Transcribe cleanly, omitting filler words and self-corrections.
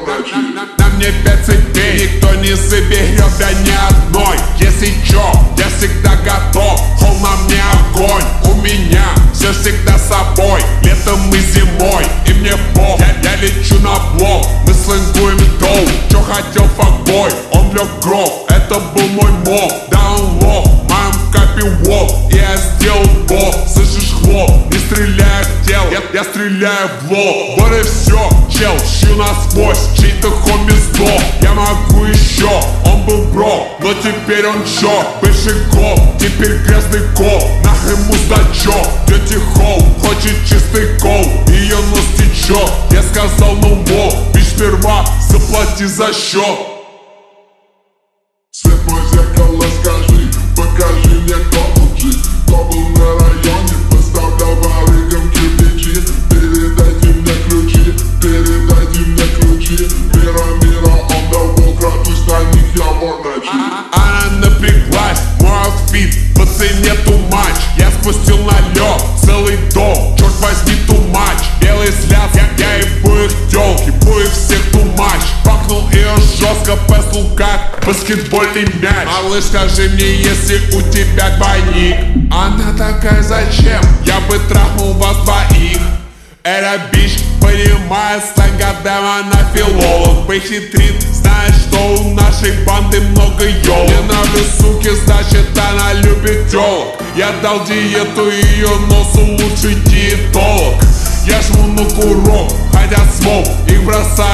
На мне 5 цепей, никто не заберет, да ни одной. Если чё, я всегда готов, хол на мне огонь. У меня все всегда с собой, летом и зимой, и мне пох. Я лечу на блок, мы слэнгуем доу. Чё хотел факбой, он лег гроб, это был мой моб. Да он лох, в моем капе воп, и я сделал бог. Слышишь хлоп, не стреляй в тело, я стреляю в лоб. Вот и все, чел, щу насквозь, чей-то хомби сдох. Я могу еще, он был бро, но теперь он чё? Бывший коп, теперь грязный коп. Нахрен мустачок, тети Хоу хочет чистый кол, ее нос течет. Я сказал ну мо, бич сперва заплати за счет. Свет мой зеркало, скажи, покажи мне, кто был жив, кто был на районе, поставлял барыгам кирпичи. Передайте мне ключи, передайте мне ключи. Мира, он дал кратусь, на них я вор ночи. Она напряглась, мой аутфит по цене тумач. Я спустил на лед целый дом, черт возьми тумач. Белый взгляд, я ебу их тёлки, бу их всех тумач. Пакнул ее жестко, песнул как баскетбольный мяч. Малыш, скажи мне, если у тебя двойник. Она такая, зачем? Я бы трахнул вас двоих. Эта бич понимает сленг, гадаем, она филолог. Похитрит, знает, что у нашей банды много ёлок. Не надо, суки, значит она любит тёлок. Я дал диету, ее носу лучший диетолог. Я жму на курок, хотят смог, их бросаю